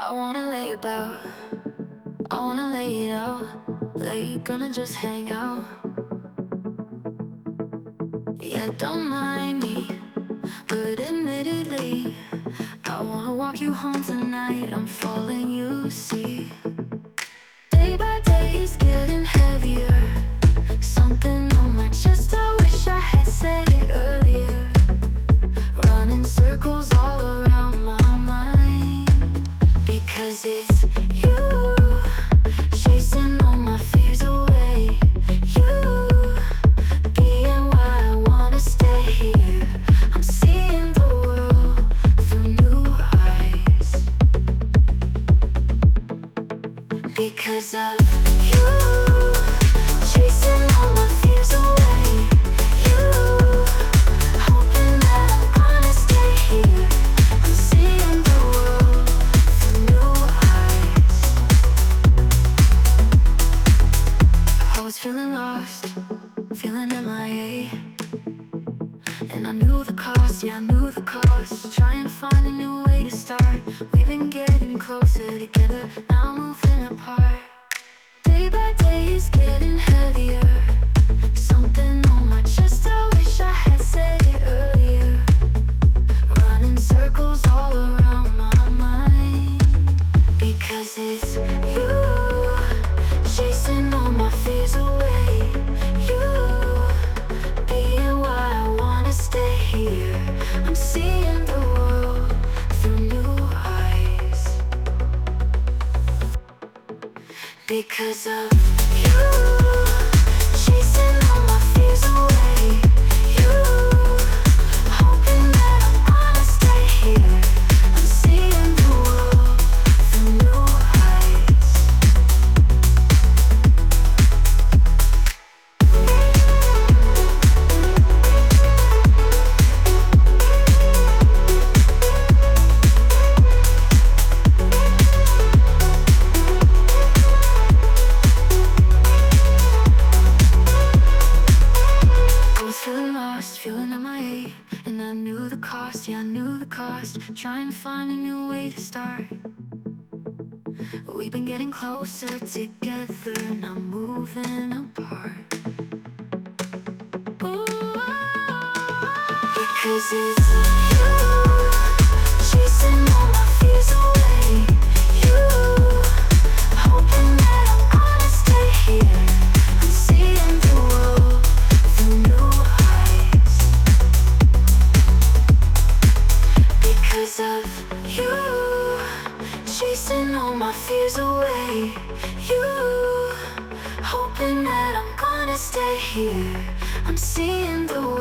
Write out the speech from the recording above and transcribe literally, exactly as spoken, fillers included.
I wanna lay about, I wanna lay it out. Like gonna just hang out. Yeah, don't mind me, but admittedly I wanna walk you home tonight. I'm falling, you see. Day by day it's getting heavier. Something on my chest, I wish I had said it earlier. Running circles all around my mind, because it's you, chasing all my fears away. You, being why I wanna stay here. I'm seeing the world through new eyes, because of you, chasing all my fears away. You, hoping that I'm gonna stay here. I'm seeing the world through new eyes. I was feeling lost, feeling M I A, and I knew the cost, yeah I knew the cost. Trying to find a new way to start. We've been getting closer together, now moving apart. Day by day it's getting heavier. Something on my chest, I wish I had said it earlier. Running circles all around my mind, because it's you, chasing all my fears away. You, being why I wanna stay here. I'm seeing the world through new eyes, because of you, chasing all my fears away. You, hoping that I'm gonna stay here. I'm seeing the world through new eyes. I was feeling lost, feeling M I A, and I knew the cost, yeah I knew the cost. Trying to find a new way to start. We've been getting closer together, not moving apart. Ooh, because it's you, chasing all my fears away. You, hoping that I'm gonna stay here. I'm seeing the world through new eyes, because of you, chasing all my fears away. You, hoping that I'm gonna stay here. I'm seeing the world